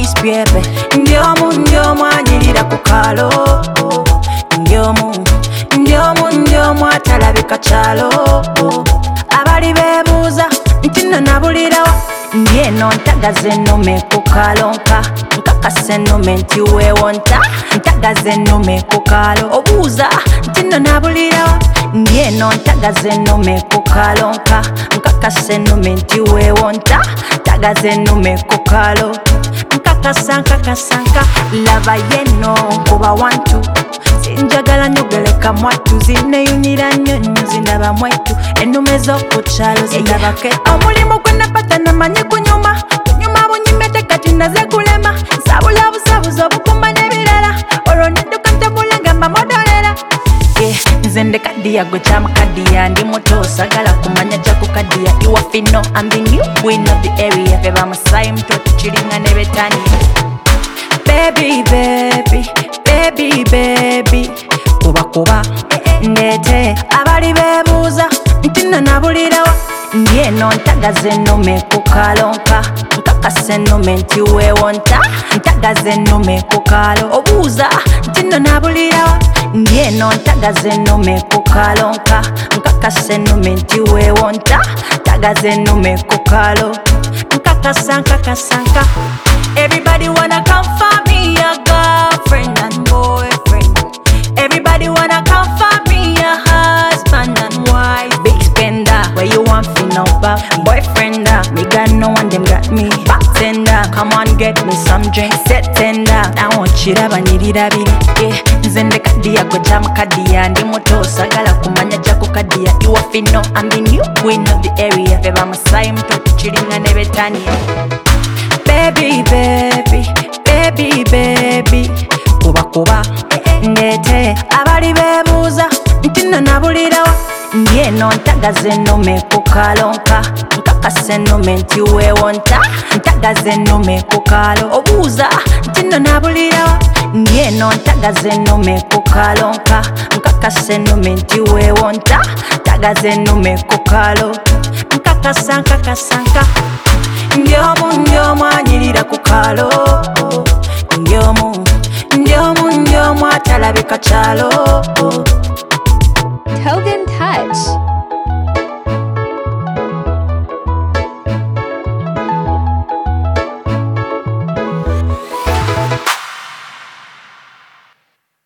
Miss Pepe. Ndiomu anyirira ku kalo. Ndiomu atalabika kyalo. Abali beebuuza nti nno nabulirawa. Ndi eno ntagaze ennume ku kalonka. Nkakasa ennume nti weewonta. Ntagaze ennume ku kalo. Obuuza nti nno nabulirawa. Ndi eno ntagaze ennume ku kalonka. Nkakasa ennume nti weewonta. Ntagaze ennume ku kalo. Nkakasa laba yeno kuba wantu. Sinjagala nyogeleka mwatu. Zineyunira nnyo zinaba mwetu. Ennume z'okukyalo zinaba ketu. Omulimu gwe napata namanyi kunyuma. Kunyuma bunyimete kati naze kulema. Nsabula busabuzi obukumba n'ebirala. Olwo nedduka ntambula ngamba modolera. Nze ndi kadiya gwe kyamakadiya. Ndi muto sagala kumanya kyakukadiya. Iwafino I'm the new queen of the area. Beba musayi muto tukiringa ne betani. Baby kuba ndete abali beebuuza nti nno nabulirawa. Ndi eno ntagaze ennume ku kalonka. Nkakasa ennume nti weewonta. Ntagaze ennume ku kalo. Obuuza nti nno nabulirawa. Ndi eno ntagaze ennume ku kalonka. Nkakasa ennume nti weewonta. Ntagaze ennume ku kalo. Nkakasa. Everybody wanna come for me, a girlfriend and boyfriend. Everybody wanna come for me, a husband and wife. Big spender, where you want fi know about me? Boyfriender, me got no one, them got me. Bartender, come on get me some drink. Set tender, I want chiraba nirira biri. Nze ndi kadiya gwe kyamakadiya. Ndi muto sagala kumanya kyakukadiya. Iwafino I'm the new queen of the area. Beba musayi muto tukiringa ne betani. Baby kuba ndete abali beebuuza nti nno nabulirawa. Ndi eno ntagaze ennume ku kalonka. Nkakasa ennume nti weewonta. Ntagaze ennume ku kalo. Obuuza nti nno nabulirawa. Ndi eno ntagaze ennume ku kalonka. Nkakasa ennume nti weewonta. Ntagaze ennume ku kalo. Nkakasa. Ndiomu anyirira ku kalo. Ndiomu atalabika kyalo. Togen Touch.